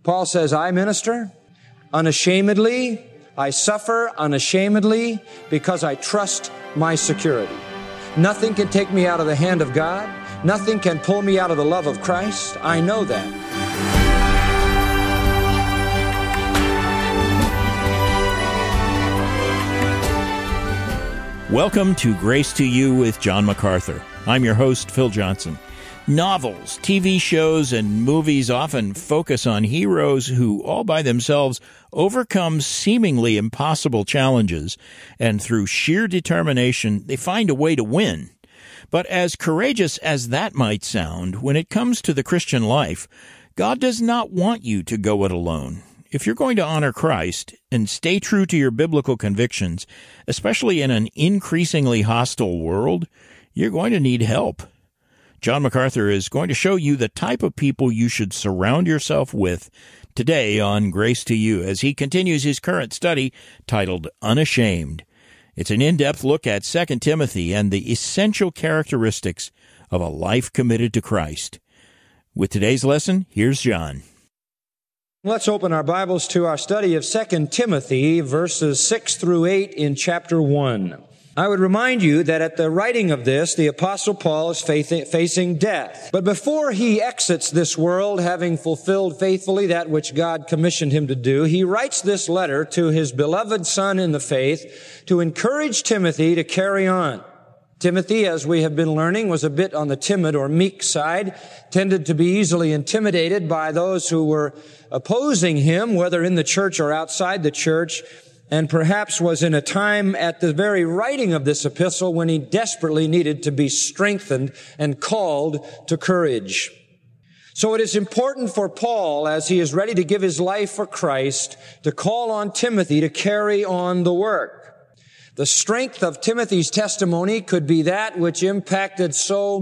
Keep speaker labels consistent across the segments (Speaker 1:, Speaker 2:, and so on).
Speaker 1: Paul says, I minister unashamedly. I suffer unashamedly because I trust my security. Nothing can take me out of the hand of God. Nothing can pull me out of the love of Christ. I know that.
Speaker 2: Welcome to Grace to You with John MacArthur. I'm your host, Phil Johnson. Novels, TV shows, and movies often focus on heroes who, all by themselves, overcome seemingly impossible challenges, and through sheer determination, they find a way to win. But as courageous as that might sound, when it comes to the Christian life, God does not want you to go it alone. If you're going to honor Christ and stay true to your biblical convictions, especially in an increasingly hostile world, you're going to need help. John MacArthur is going to show you the type of people you should surround yourself with today on Grace to You as he continues his current study titled Unashamed. It's an in-depth look at 2 Timothy and the essential characteristics of a life committed to Christ. With today's lesson, here's John.
Speaker 1: Let's open our Bibles to our study of 2 Timothy, verses 6 through 8 in chapter 1. I would remind you that at the writing of this, the Apostle Paul is facing death. But before he exits this world, having fulfilled faithfully that which God commissioned him to do, he writes this letter to his beloved son in the faith to encourage Timothy to carry on. Timothy, as we have been learning, was a bit on the timid or meek side, tended to be easily intimidated by those who were opposing him, whether in the church or outside the church, and perhaps was in a time at the very writing of this epistle when he desperately needed to be strengthened and called to courage. So it is important for Paul, as he is ready to give his life for Christ, to call on Timothy to carry on the work. The strength of Timothy's testimony could be that which impacted so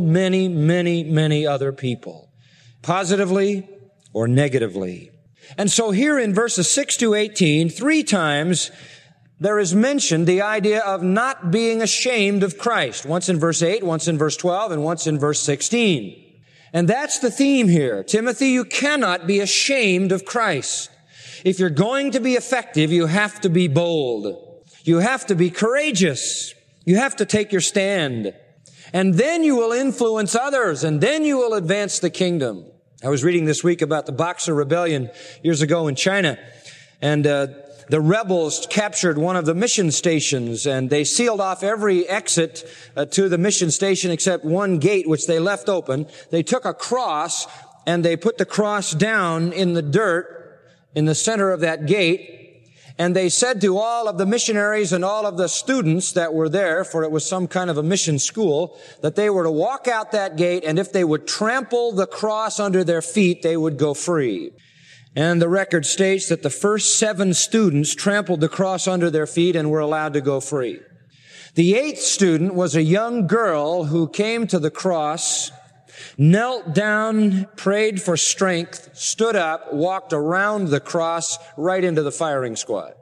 Speaker 1: many other people, positively or negatively. And so here in verses 6 to 18, 3 times there is mentioned the idea of not being ashamed of Christ. Once in verse 8, once in verse 12, and once in verse 16. And that's the theme here. Timothy, you cannot be ashamed of Christ. If you're going to be effective, you have to be bold. You have to be courageous. You have to take your stand. And then you will influence others, and then you will advance the kingdom. I was reading this week about the Boxer Rebellion years ago in China, and the rebels captured one of the mission stations, and they sealed off every exit to the mission station except one gate, which they left open. They took a cross, and they put the cross down in the dirt in the center of that gate, and they said to all of the missionaries and all of the students that were there, for it was some kind of a mission school, that they were to walk out that gate, and if they would trample the cross under their feet, they would go free. And the record states that the first 7 students trampled the cross under their feet and were allowed to go free. The 8th student was a young girl who came to the cross, knelt down, prayed for strength, stood up, walked around the cross right into the firing squad.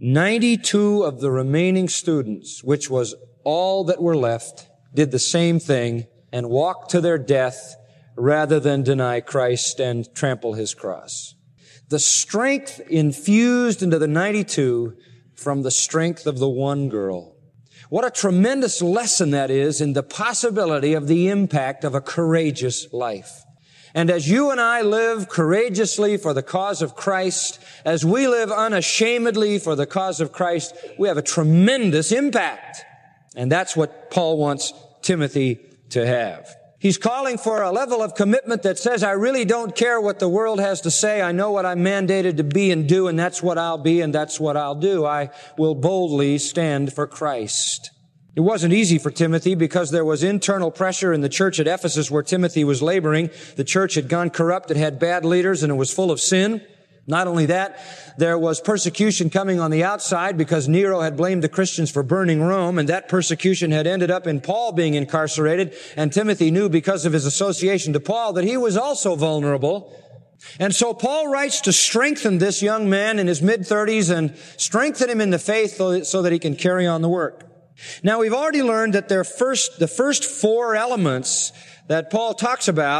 Speaker 1: 92 of the remaining students, which was all that were left, did the same thing and walked to their death rather than deny Christ and trample his cross. The strength infused into the 92 from the strength of the one girl. What a tremendous lesson that is in the possibility of the impact of a courageous life. And as you and I live courageously for the cause of Christ, as we live unashamedly for the cause of Christ, we have a tremendous impact. And that's what Paul wants Timothy to have. He's calling for a level of commitment that says, I really don't care what the world has to say. I know what I'm mandated to be and do, and that's what I'll be, and that's what I'll do. I will boldly stand for Christ. It wasn't easy for Timothy because there was internal pressure in the church at Ephesus where Timothy was laboring. The church had gone corrupt, it had bad leaders, and it was full of sin. Not only that, there was persecution coming on the outside because Nero had blamed the Christians for burning Rome, and that persecution had ended up in Paul being incarcerated, and Timothy knew because of his association to Paul that he was also vulnerable. And so Paul writes to strengthen this young man in his mid-30s and strengthen him in the faith so that he can carry on the work. Now, we've already learned that the first 4 elements that Paul talks about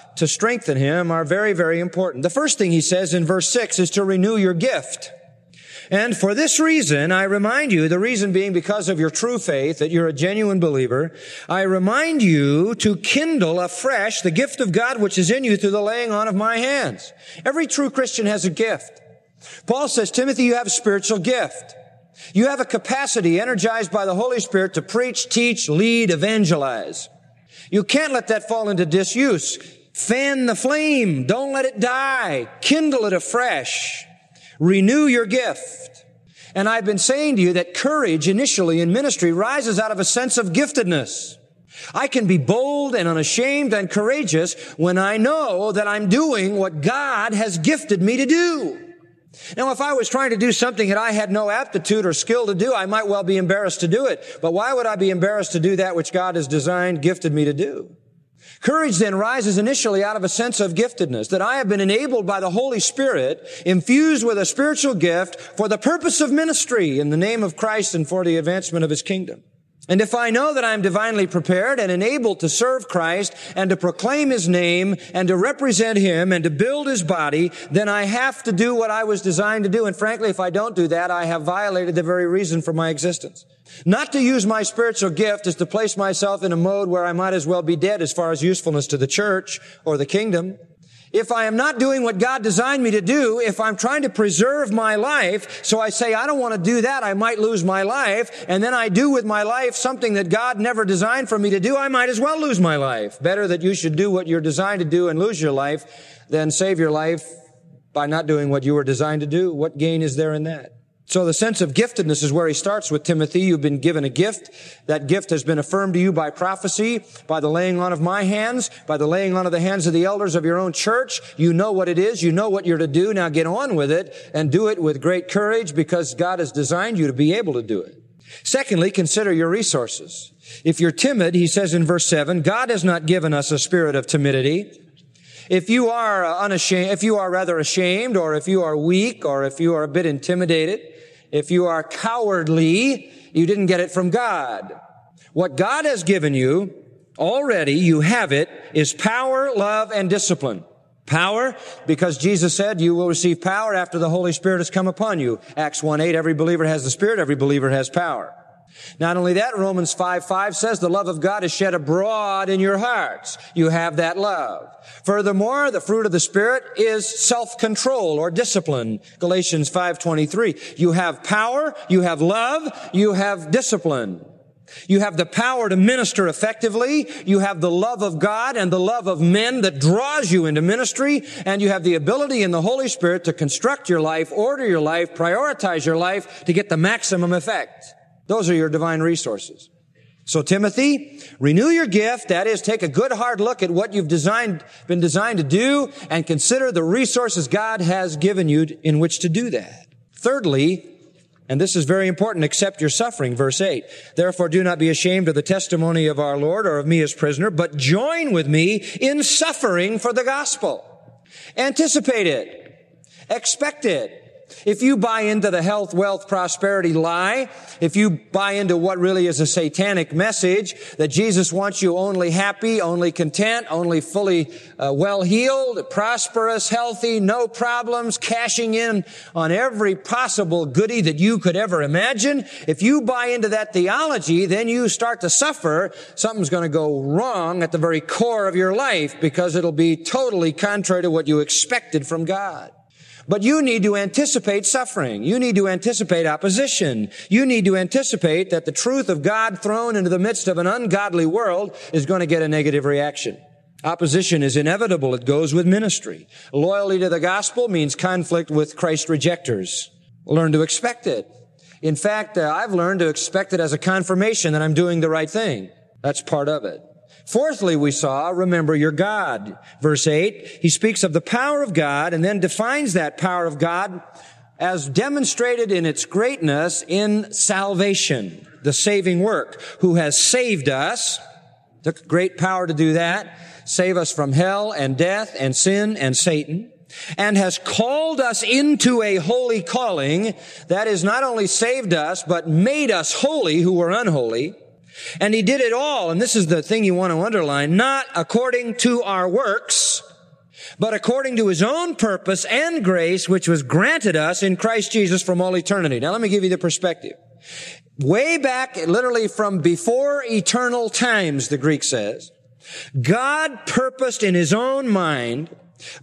Speaker 1: to strengthen him are very, very important. The first thing he says in verse 6 is to renew your gift. And for this reason, I remind you, the reason being because of your true faith, that you're a genuine believer, I remind you to kindle afresh the gift of God which is in you through the laying on of my hands. Every true Christian has a gift. Paul says, Timothy, you have a spiritual gift. You have a capacity energized by the Holy Spirit to preach, teach, lead, evangelize. You can't let that fall into disuse. Fan the flame. Don't let it die. Kindle it afresh. Renew your gift. And I've been saying to you that courage initially in ministry rises out of a sense of giftedness. I can be bold and unashamed and courageous when I know that I'm doing what God has gifted me to do. Now, if I was trying to do something that I had no aptitude or skill to do, I might well be embarrassed to do it. But why would I be embarrassed to do that which God has designed, gifted me to do? Courage then rises initially out of a sense of giftedness, that I have been enabled by the Holy Spirit, infused with a spiritual gift for the purpose of ministry in the name of Christ and for the advancement of His kingdom. And if I know that I'm divinely prepared and enabled to serve Christ and to proclaim His name and to represent Him and to build His body, then I have to do what I was designed to do. And frankly, if I don't do that, I have violated the very reason for my existence. Not to use my spiritual gift is to place myself in a mode where I might as well be dead as far as usefulness to the church or the kingdom. If I am not doing what God designed me to do, if I'm trying to preserve my life, so I say, I don't want to do that, I might lose my life, and then I do with my life something that God never designed for me to do, I might as well lose my life. Better that you should do what you're designed to do and lose your life than save your life by not doing what you were designed to do. What gain is there in that? So the sense of giftedness is where he starts with Timothy. You've been given a gift. That gift has been affirmed to you by prophecy, by the laying on of my hands, by the laying on of the hands of the elders of your own church. You know what it is. You know what you're to do. Now get on with it and do it with great courage because God has designed you to be able to do it. Secondly, consider your resources. If you're timid, he says in verse 7, God has not given us a spirit of timidity. If you are unashamed, if you are rather ashamed, or if you are weak, or if you are a bit intimidated, if you are cowardly, you didn't get it from God. What God has given you, already you have it, is power, love, and discipline. Power, because Jesus said you will receive power after the Holy Spirit has come upon you. Acts 1:8, every believer has the Spirit, every believer has power. Not only that, Romans 5:5 says the love of God is shed abroad in your hearts. You have that love. Furthermore, the fruit of the Spirit is self-control or discipline. Galatians 5:23. You have power, you have love, you have discipline. You have the power to minister effectively. You have the love of God and the love of men that draws you into ministry. And you have the ability in the Holy Spirit to construct your life, order your life, prioritize your life to get the maximum effect. Those are your divine resources. So Timothy, renew your gift. That is, take a good hard look at what you've been designed to do and consider the resources God has given you in which to do that. Thirdly, and this is very important, accept your suffering. Verse 8, therefore do not be ashamed of the testimony of our Lord or of me as prisoner, but join with me in suffering for the gospel. Anticipate it. Expect it. If you buy into the health, wealth, prosperity lie, if you buy into what really is a satanic message, that Jesus wants you only happy, only content, only fully well-heeled, prosperous, healthy, no problems, cashing in on every possible goodie that you could ever imagine, if you buy into that theology, then you start to suffer. Something's going to go wrong at the very core of your life because it'll be totally contrary to what you expected from God. But you need to anticipate suffering. You need to anticipate opposition. You need to anticipate that the truth of God thrown into the midst of an ungodly world is going to get a negative reaction. Opposition is inevitable. It goes with ministry. Loyalty to the gospel means conflict with Christ rejectors. Learn to expect it. In fact, I've learned to expect it as a confirmation that I'm doing the right thing. That's part of it. Fourthly, we saw, remember your God. Verse 8, he speaks of the power of God and then defines that power of God as demonstrated in its greatness in salvation, the saving work, who has saved us, took great power to do that, save us from hell and death and sin and Satan, and has called us into a holy calling, that is not only saved us, but made us holy who were unholy, And he did it all, and this is the thing you want to underline, not according to our works, but according to his own purpose and grace, which was granted us in Christ Jesus from all eternity. Now let me give you the perspective. Way back, literally from before eternal times, the Greek says, God purposed in his own mind,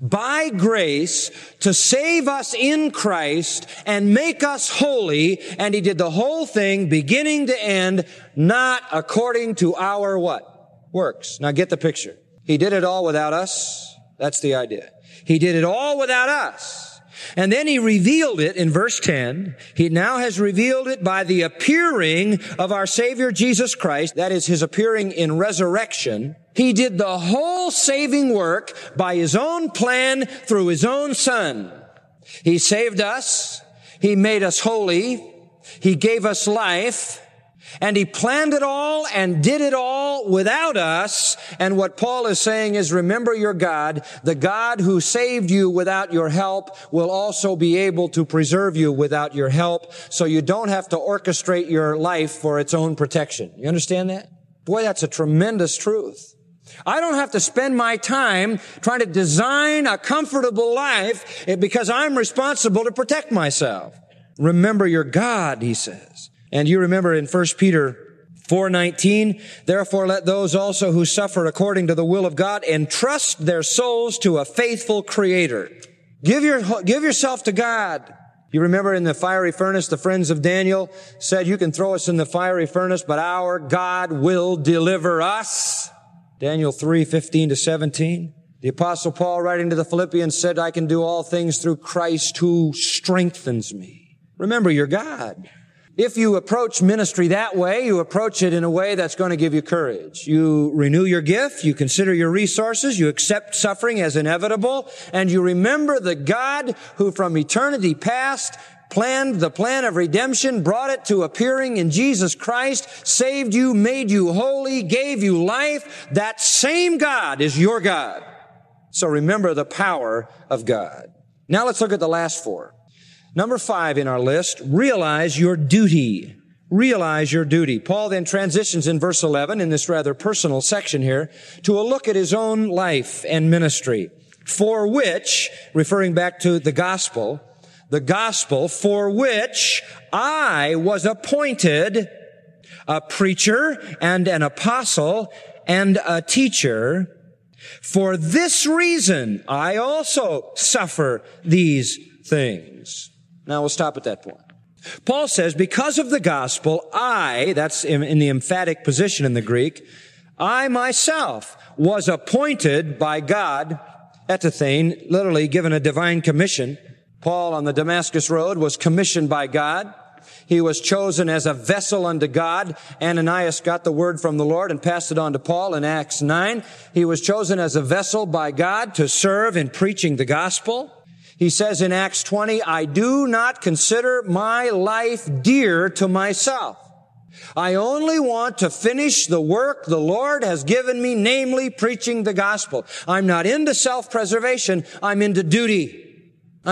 Speaker 1: by grace, to save us in Christ and make us holy, and he did the whole thing, beginning to end, not according to our what? Works. Now get the picture. He did it all without us. That's the idea. He did it all without us. And then he revealed it in verse 10. He now has revealed it by the appearing of our Savior Jesus Christ. That is his appearing in resurrection. He did the whole saving work by his own plan through his own Son. He saved us. He made us holy. He gave us life. And he planned it all and did it all without us. And what Paul is saying is, remember your God. The God who saved you without your help will also be able to preserve you without your help, so you don't have to orchestrate your life for its own protection. You understand that? Boy, that's a tremendous truth. I don't have to spend my time trying to design a comfortable life because I'm responsible to protect myself. Remember your God, he says. And you remember in 1 Peter 4:19, therefore let those also who suffer according to the will of God entrust their souls to a faithful Creator. Give yourself to God. You remember in the fiery furnace, the friends of Daniel said, you can throw us in the fiery furnace, but our God will deliver us. Daniel 3:15-17. The Apostle Paul, writing to the Philippians, said, I can do all things through Christ who strengthens me. Remember your God. If you approach ministry that way, you approach it in a way that's going to give you courage. You renew your gift, you consider your resources, you accept suffering as inevitable, and you remember the God who from eternity past planned the plan of redemption, brought it to appearing in Jesus Christ, saved you, made you holy, gave you life. That same God is your God. So remember the power of God. Now let's look at the last four. Number 5 in our list, realize your duty. Realize your duty. Paul then transitions in verse 11, in this rather personal section here, to a look at his own life and ministry, for which, referring back to the gospel, for which I was appointed a preacher and an apostle and a teacher. For this reason, I also suffer these things. Now we'll stop at that point. Paul says, because of the gospel, that's in the emphatic position in the Greek, I myself was appointed by God, epithane, literally given a divine commission. Paul on the Damascus Road was commissioned by God. He was chosen as a vessel unto God. Ananias got the word from the Lord and passed it on to Paul in Acts 9. He was chosen as a vessel by God to serve in preaching the gospel. He says in Acts 20, I do not consider my life dear to myself. I only want to finish the work the Lord has given me, namely preaching the gospel. I'm not into self-preservation. I'm into duty.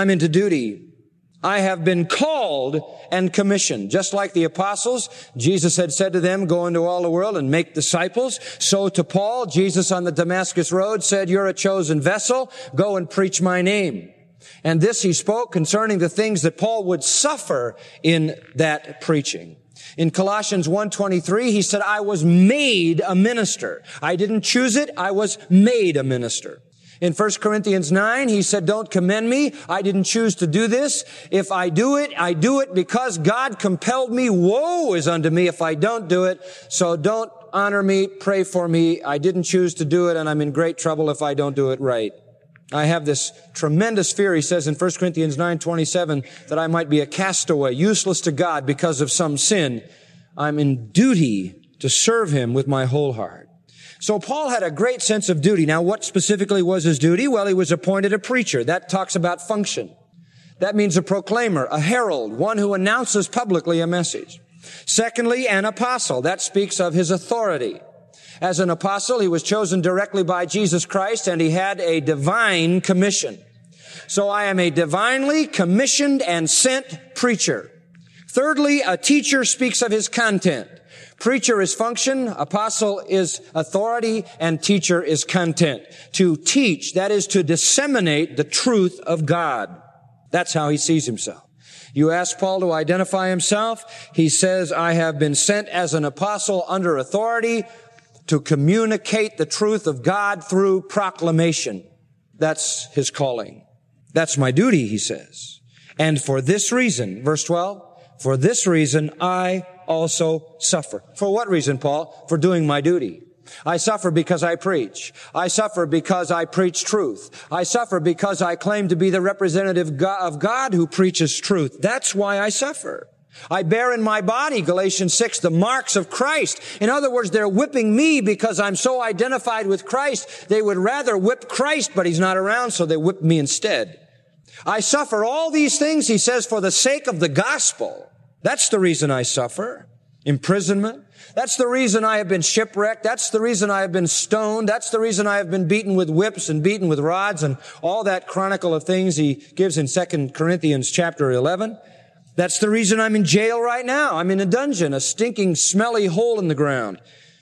Speaker 1: I have been called and commissioned. Just like the apostles, Jesus had said to them, go into all the world and make disciples. So to Paul, Jesus on the Damascus Road said, you're a chosen vessel. Go and preach my name. And this he spoke concerning the things that Paul would suffer in that preaching. In Colossians 1:23, he said, I was made a minister. I didn't choose it. I was made a minister. In 1 Corinthians 9, he said, don't commend me. I didn't choose to do this. If I do it because God compelled me. Woe is unto me if I don't do it. So don't honor me. Pray for me. I didn't choose to do it, and I'm in great trouble if I don't do it right. I have this tremendous fear, he says in 1 Corinthians 9:27, that I might be a castaway, useless to God because of some sin. I'm in duty to serve him with my whole heart. So Paul had a great sense of duty. Now, what specifically was his duty? Well, he was appointed a preacher. That talks about function. That means a proclaimer, a herald, one who announces publicly a message. Secondly, an apostle. That speaks of his authority. As an apostle, he was chosen directly by Jesus Christ, and he had a divine commission. So I am a divinely commissioned and sent preacher. Thirdly, a teacher speaks of his content. Preacher is function, apostle is authority, and teacher is content. To teach, that is to disseminate the truth of God. That's how he sees himself. You ask Paul to identify himself, he says, I have been sent as an apostle under authority to communicate the truth of God through proclamation. That's his calling. That's my duty, he says. And for this reason, verse 12, for this reason I also suffer. For what reason, Paul? For doing my duty. I suffer because I preach. I suffer because I preach truth. I suffer because I claim to be the representative of God who preaches truth. That's why I suffer. I bear in my body, Galatians 6, the marks of Christ. In other words, they're whipping me because I'm so identified with Christ. They would rather whip Christ, but he's not around, so they whip me instead. I suffer all these things, he says, for the sake of the gospel. That's the reason I suffer. Imprisonment. That's the reason I have been shipwrecked. That's the reason I have been stoned. That's the reason I have been beaten with whips and beaten with rods and all that chronicle of things he gives in 2 Corinthians chapter 11. That's the reason I'm in jail right now. I'm in a dungeon, a stinking, smelly hole in the ground.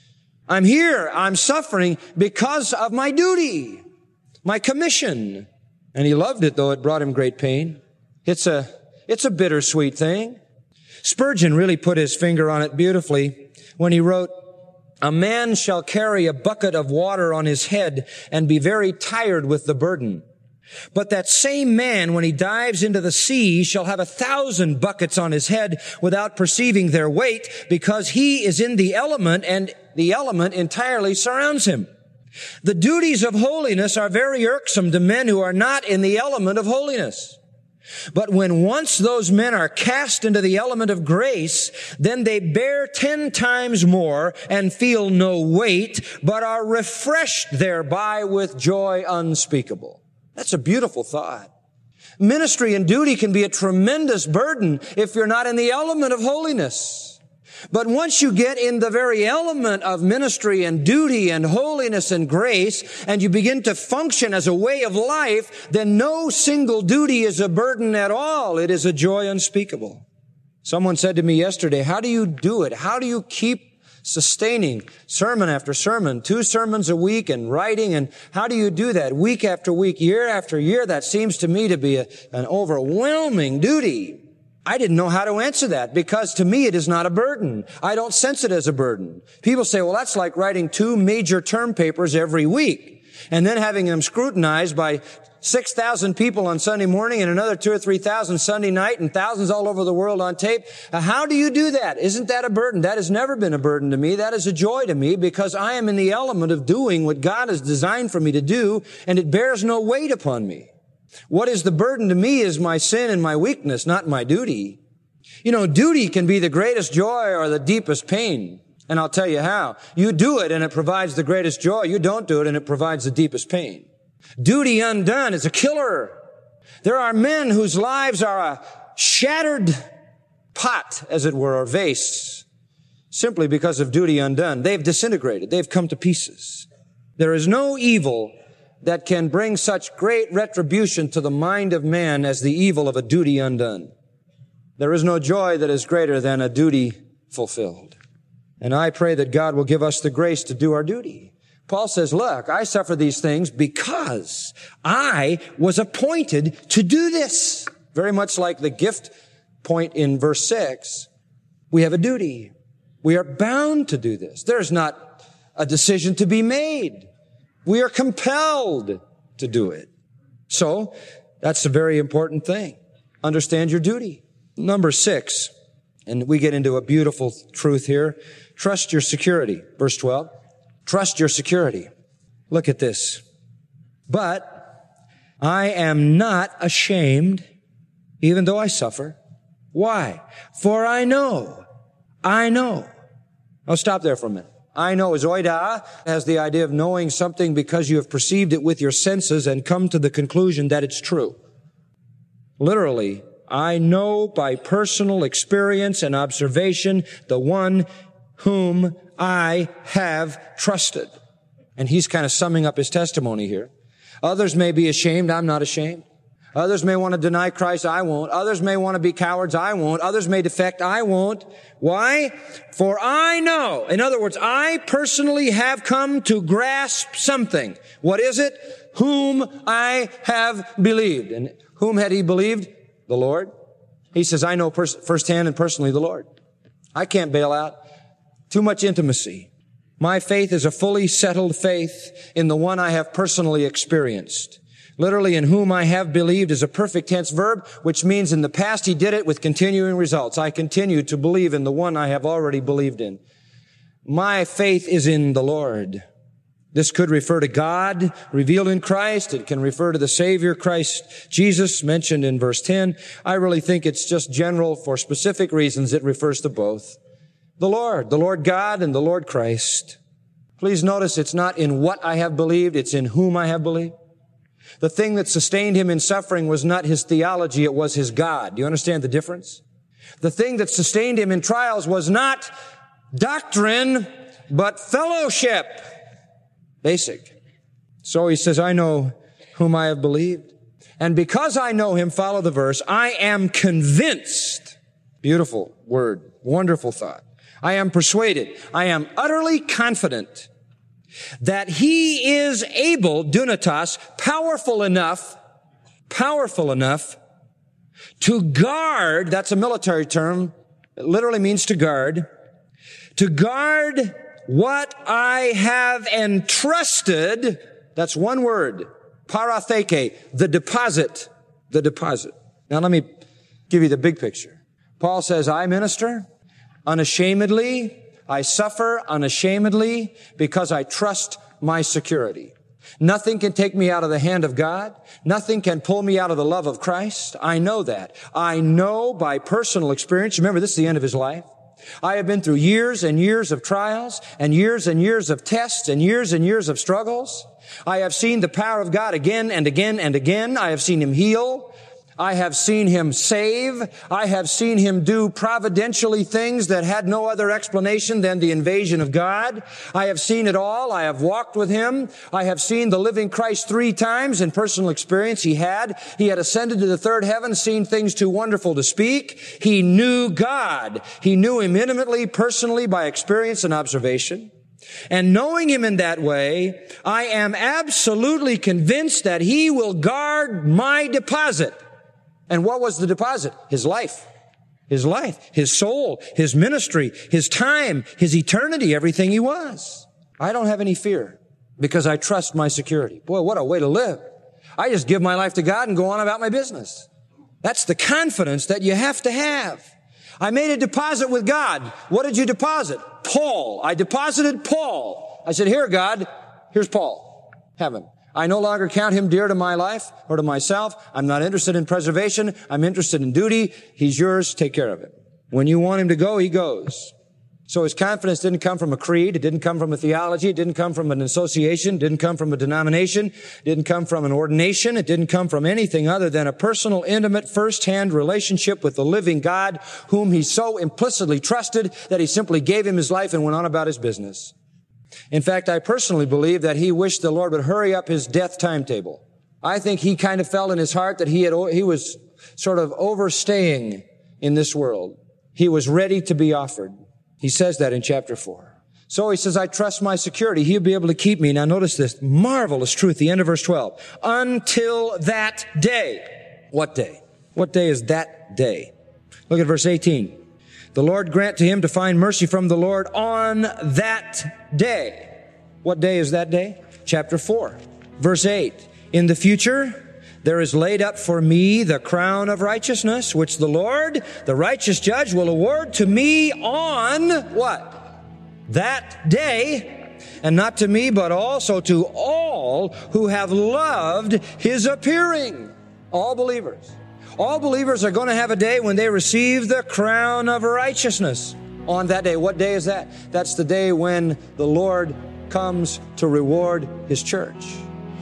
Speaker 1: I'm here. I'm suffering because of my duty, my commission. And he loved it, though it brought him great pain. It's a bittersweet thing. Spurgeon really put his finger on it beautifully when he wrote, a man shall carry a bucket of water on his head and be very tired with the burden. But that same man, when he dives into the sea, shall have 1,000 buckets on his head without perceiving their weight, because he is in the element and the element entirely surrounds him. The duties of holiness are very irksome to men who are not in the element of holiness. But when once those men are cast into the element of grace, then they bear 10 times more and feel no weight, but are refreshed thereby with joy unspeakable. That's a beautiful thought. Ministry and duty can be a tremendous burden if you're not in the element of holiness. But once you get in the very element of ministry and duty and holiness and grace, and you begin to function as a way of life, then no single duty is a burden at all. It is a joy unspeakable. Someone said to me yesterday, how do you do it? How do you keep sustaining sermon after sermon, 2 sermons a week and writing? And how do you do that week after week, year after year? That seems to me to be an overwhelming duty. I didn't know how to answer that because to me it is not a burden. I don't sense it as a burden. People say, well, that's like writing 2 major term papers every week and then having them scrutinized by 6,000 people on Sunday morning and another 2,000 or 3,000 Sunday night and thousands all over the world on tape. How do you do that? Isn't that a burden? That has never been a burden to me. That is a joy to me because I am in the element of doing what God has designed for me to do, and it bears no weight upon me. What is the burden to me is my sin and my weakness, not my duty. You know, duty can be the greatest joy or the deepest pain. And I'll tell you how. You do it and it provides the greatest joy. You don't do it and it provides the deepest pain. Duty undone is a killer. There are men whose lives are a shattered pot, as it were, or vase, simply because of duty undone. They've disintegrated. They've come to pieces. There is no evil that can bring such great retribution to the mind of man as the evil of a duty undone. There is no joy that is greater than a duty fulfilled. And I pray that God will give us the grace to do our duty. Paul says, look, I suffer these things because I was appointed to do this. Very much like the gift point in verse 6. We have a duty. We are bound to do this. There's not a decision to be made. We are compelled to do it. So, that's a very important thing. Understand your duty. Number 6, and we get into a beautiful truth here. Trust your security. Verse 12. Trust your security. Look at this. But I am not ashamed, even though I suffer. Why? For I know. I'll stop there for a minute. I know is oida, has the idea of knowing something because you have perceived it with your senses and come to the conclusion that it's true. Literally, I know by personal experience and observation the one whom I have trusted. And he's kind of summing up his testimony here. Others may be ashamed. I'm not ashamed. Others may want to deny Christ. I won't. Others may want to be cowards. I won't. Others may defect. I won't. Why? For I know. In other words, I personally have come to grasp something. What is it? Whom I have believed. And whom had he believed? The Lord. He says, I know firsthand and personally the Lord. I can't bail out. Too much intimacy. My faith is a fully settled faith in the one I have personally experienced. Literally, in whom I have believed is a perfect tense verb, which means in the past he did it with continuing results. I continue to believe in the one I have already believed in. My faith is in the Lord. This could refer to God revealed in Christ. It can refer to the Savior, Christ Jesus, mentioned in verse 10. I really think it's just general for specific reasons. It refers to both. The Lord God and the Lord Christ. Please notice it's not in what I have believed, it's in whom I have believed. The thing that sustained him in suffering was not his theology, it was his God. Do you understand the difference? The thing that sustained him in trials was not doctrine, but fellowship. Basic. So he says, I know whom I have believed. And because I know him, follow the verse, I am convinced. Beautiful word. Wonderful thought. I am persuaded. I am utterly confident that he is able, dunatos, powerful enough to guard, that's a military term, it literally means to guard what I have entrusted, that's one word, paratheke, the deposit. Now let me give you the big picture. Paul says, I minister unashamedly, I suffer unashamedly because I trust my security. Nothing can take me out of the hand of God. Nothing can pull me out of the love of Christ. I know that. I know by personal experience. Remember, this is the end of his life. I have been through years and years of trials and years of tests and years of struggles. I have seen the power of God again and again and again. I have seen him heal. I have seen him save. I have seen him do providentially things that had no other explanation than the invasion of God. I have seen it all. I have walked with him. I have seen the living Christ 3 times in personal experience. He had ascended to the third heaven, seen things too wonderful to speak. He knew God. He knew him intimately, personally, by experience and observation. And knowing him in that way, I am absolutely convinced that he will guard my deposit. And what was the deposit? His life, his soul, his ministry, his time, his eternity, everything he was. I don't have any fear because I trust my security. Boy, what a way to live. I just give my life to God and go on about my business. That's the confidence that you have to have. I made a deposit with God. What did you deposit? Paul. I deposited Paul. I said, here, God, here's Paul. Have him. I no longer count him dear to my life or to myself. I'm not interested in preservation. I'm interested in duty. He's yours. Take care of him. When you want him to go, he goes. So his confidence didn't come from a creed. It didn't come from a theology. It didn't come from an association. It didn't come from a denomination. It didn't come from an ordination. It didn't come from anything other than a personal, intimate, first-hand relationship with the living God whom he so implicitly trusted that he simply gave him his life and went on about his business. In fact, I personally believe that he wished the Lord would hurry up his death timetable. I think he kind of felt in his heart that he was sort of overstaying in this world. He was ready to be offered. He says that in chapter 4. So he says, I trust my security. He'll be able to keep me. Now notice this marvelous truth, the end of verse 12. Until that day. What day? What day is that day? Look at verse 18. The Lord grant to him to find mercy from the Lord on that day. What day is that day? Chapter 4, verse 8. In the future, there is laid up for me the crown of righteousness, which the Lord, the righteous judge, will award to me on what? That day. And not to me, but also to all who have loved his appearing. All believers. All believers are going to have a day when they receive the crown of righteousness on that day. What day is that? That's the day when the Lord comes to reward his church.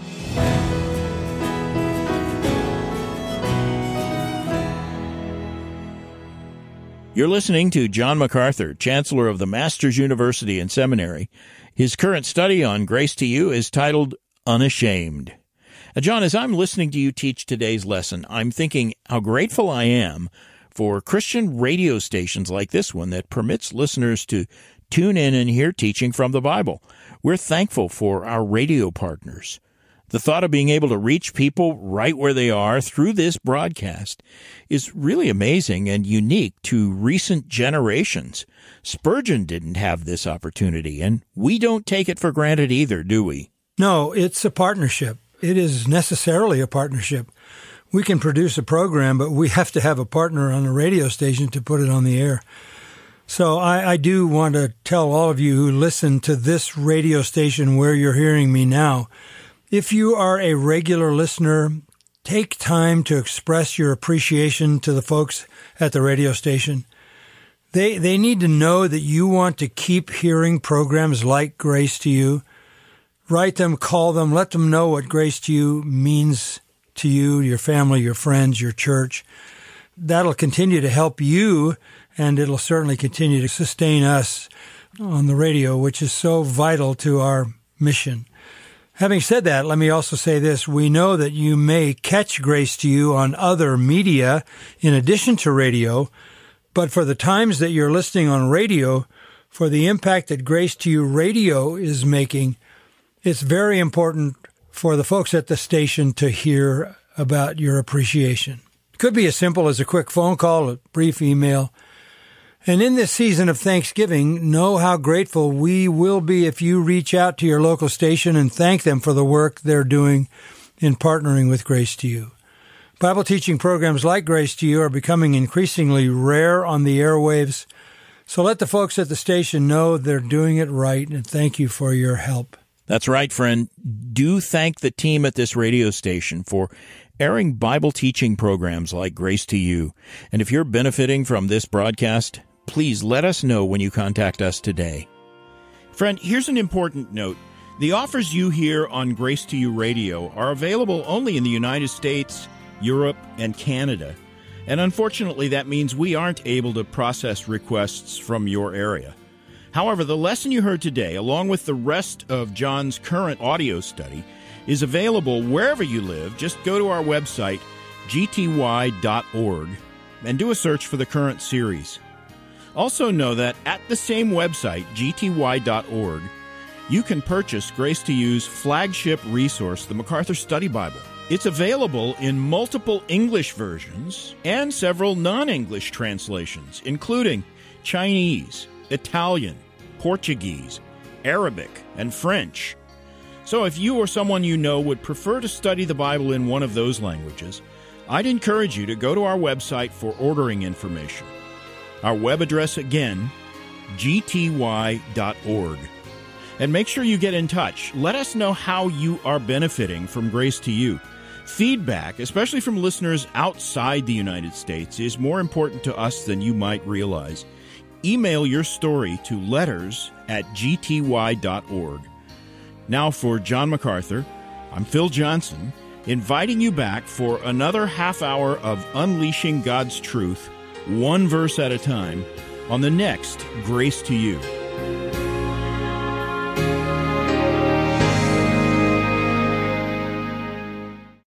Speaker 2: You're listening to John MacArthur, Chancellor of the Masters University and Seminary. His current study on Grace to You is titled Unashamed. John, as I'm listening to you teach today's lesson, I'm thinking how grateful I am for Christian radio stations like this one that permits listeners to tune in and hear teaching from the Bible. We're thankful for our radio partners. The thought of being able to reach people right where they are through this broadcast is really amazing and unique to recent generations. Spurgeon didn't have this opportunity, and we don't take it for granted either, do we?
Speaker 3: No, it's a partnership. It is necessarily a partnership. We can produce a program, but we have to have a partner on the radio station to put it on the air. So I do want to tell all of you who listen to this radio station where you're hearing me now, if you are a regular listener, take time to express your appreciation to the folks at the radio station. They need to know that you want to keep hearing programs like Grace to You. Write them, call them, let them know what Grace to You means to you, your family, your friends, your church. That'll continue to help you, and it'll certainly continue to sustain us on the radio, which is so vital to our mission. Having said that, let me also say this. We know that you may catch Grace to You on other media in addition to radio, but for the times that you're listening on radio, for the impact that Grace to You radio is making, it's very important for the folks at the station to hear about your appreciation. It could be as simple as a quick phone call, a brief email. And in this season of Thanksgiving, know how grateful we will be if you reach out to your local station and thank them for the work they're doing in partnering with Grace to You. Bible teaching programs like Grace to You are becoming increasingly rare on the airwaves, so let the folks at the station know they're doing it right, and thank you for your help.
Speaker 2: That's right, friend. Do thank the team at this radio station for airing Bible teaching programs like Grace to You. And if you're benefiting from this broadcast, please let us know when you contact us today. Friend, here's an important note. The offers you hear on Grace to You Radio are available only in the United States, Europe, and Canada. And unfortunately, that means we aren't able to process requests from your area. However, the lesson you heard today, along with the rest of John's current audio study, is available wherever you live. Just go to our website, gty.org, and do a search for the current series. Also know that at the same website, gty.org, you can purchase Grace to You's flagship resource, the MacArthur Study Bible. It's available in multiple English versions and several non-English translations, including Chinese, Italian, Portuguese, Arabic, and French. So if you or someone you know would prefer to study the Bible in one of those languages, I'd encourage you to go to our website for ordering information. Our web address again, gty.org. And make sure you get in touch. Let us know how you are benefiting from Grace to You. Feedback, especially from listeners outside the United States, is more important to us than you might realize. Email your story to letters@gty.org. Now for John MacArthur, I'm Phil Johnson, inviting you back for another half hour of unleashing God's truth, one verse at a time, on the next Grace to You.